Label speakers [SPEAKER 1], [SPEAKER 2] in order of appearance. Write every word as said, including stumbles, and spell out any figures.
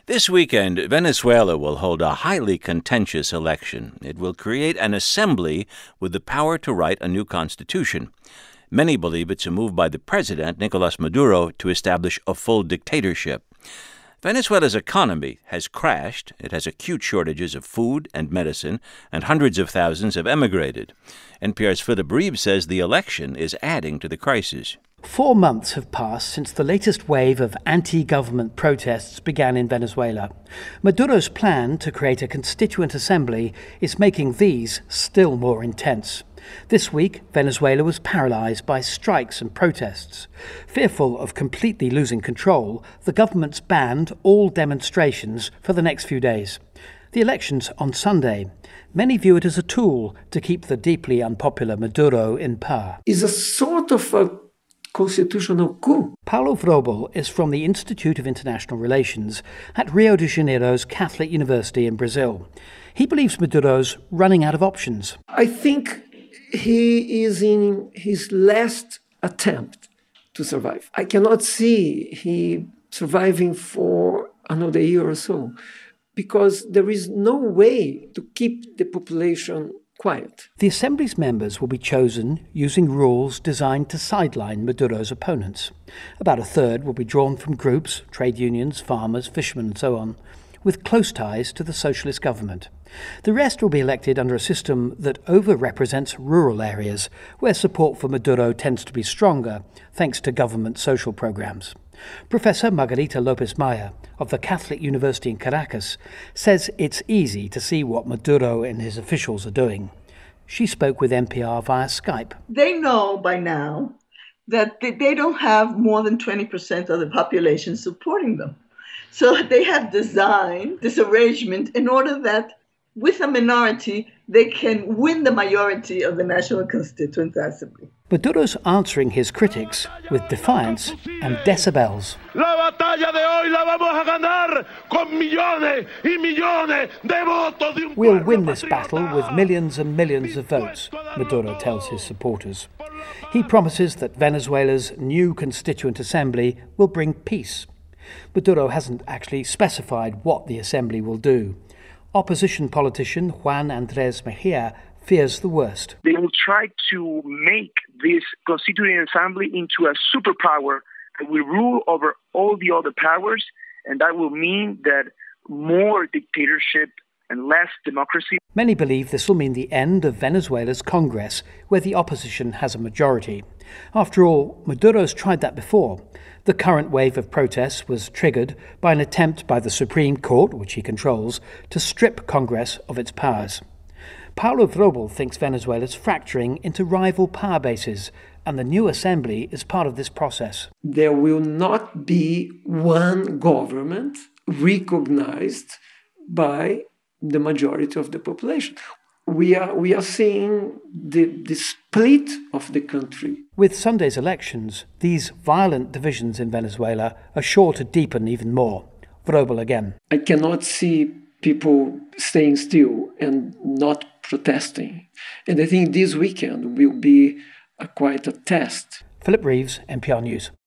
[SPEAKER 1] This weekend, Venezuela will hold a highly contentious election. It will create an assembly with the power to write a new constitution. Many believe it's a move by the president, Nicolas Maduro, to establish a full dictatorship. Venezuela's economy has crashed. It has acute shortages of food and medicine, and hundreds of thousands have emigrated. N P R's Philip Reeves says the election is adding to the crisis.
[SPEAKER 2] Four months have passed since the latest wave of anti-government protests began in Venezuela. Maduro's plan to create a constituent assembly is making these still more intense. This week, Venezuela was paralyzed by strikes and protests. Fearful of completely losing control, the government's banned all demonstrations for the next few days. The election's on Sunday. Many view it as a tool to keep the deeply unpopular Maduro in power.
[SPEAKER 3] It's a sort of a constitutional coup.
[SPEAKER 2] Paulo Vrobel is from the Institute of International Relations at Rio de Janeiro's Catholic University in Brazil. He believes Maduro's running out of options.
[SPEAKER 3] I think he is in his last attempt to survive. I cannot see he surviving for another year or so, because there is no way to keep the population quiet.
[SPEAKER 2] The Assembly's members will be chosen using rules designed to sideline Maduro's opponents. About a third will be drawn from groups, trade unions, farmers, fishermen and so on, with close ties to the socialist government. The rest will be elected under a system that over-represents rural areas, where support for Maduro tends to be stronger, thanks to government social programs. Professor Margarita Lopez-Maya of the Catholic University in Caracas says it's easy to see what Maduro and his officials are doing. She spoke with N P R via Skype.
[SPEAKER 4] They know by now that they don't have more than twenty percent of the population supporting them. So they have designed this arrangement in order that with a minority, they can win the majority of the National Constituent Assembly.
[SPEAKER 2] Maduro's answering his critics with defiance and decibels.
[SPEAKER 5] La batalla de hoy la vamos a ganar con millones y millones de votos de un
[SPEAKER 2] We'll win this battle with millions and millions of votes, Maduro tells his supporters. He promises that Venezuela's new Constituent Assembly will bring peace. Maduro hasn't actually specified what the assembly will do. Opposition politician Juan Andrés Mejía fears the worst.
[SPEAKER 6] They will try to make this Constituent Assembly into a superpower that will rule over all the other powers, and that will mean that more dictatorship and less democracy.
[SPEAKER 2] Many believe this will mean the end of Venezuela's Congress, where the opposition has a majority. After all, Maduro's tried that before. The current wave of protests was triggered by an attempt by the Supreme Court, which he controls, to strip Congress of its powers. Paulo Vrobel thinks Venezuela's fracturing into rival power bases, and the new assembly is part of this process.
[SPEAKER 3] There will not be one government recognized by the majority of the population. We are we are seeing the, the split of the country.
[SPEAKER 2] With Sunday's elections, these violent divisions in Venezuela are sure to deepen even more. Vrobel again.
[SPEAKER 3] I cannot see people staying still and not protesting. And I think this weekend will be a, quite a test.
[SPEAKER 2] Philip Reeves, N P R News.